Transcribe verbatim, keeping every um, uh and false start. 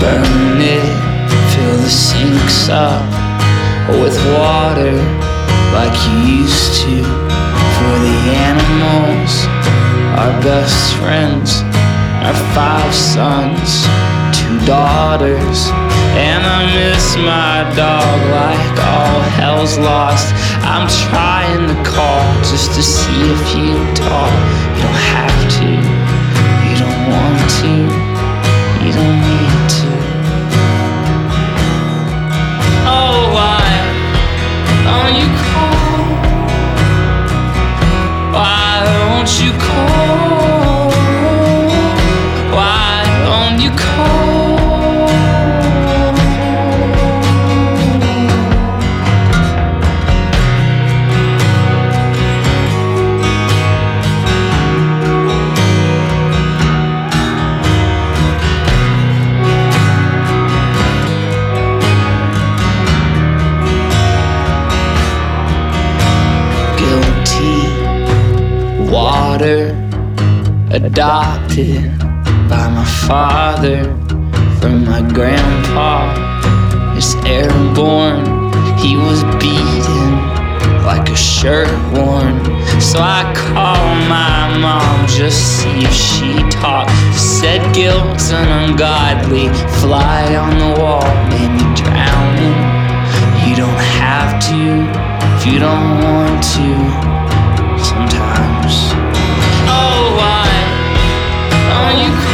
Burn it, fill the sinks up with water like you used to. For the animals, our best friends, our five sons, two daughters. And I miss my dog like all hell's lost. I'm trying to call just to see if you talk. You don't have to, you don't want to, you don't need to. Oh, why don't you call? Why don't you call? Why don't you call? Water, adopted by my father from my grandpa. Is airborne, he was beaten like a shirt worn. So I called my mom just see if she talked. Said guilt's an ungodly fly on the wall, made me drowning. You don't have to if you don't want to. Sometimes. Oh, why don't you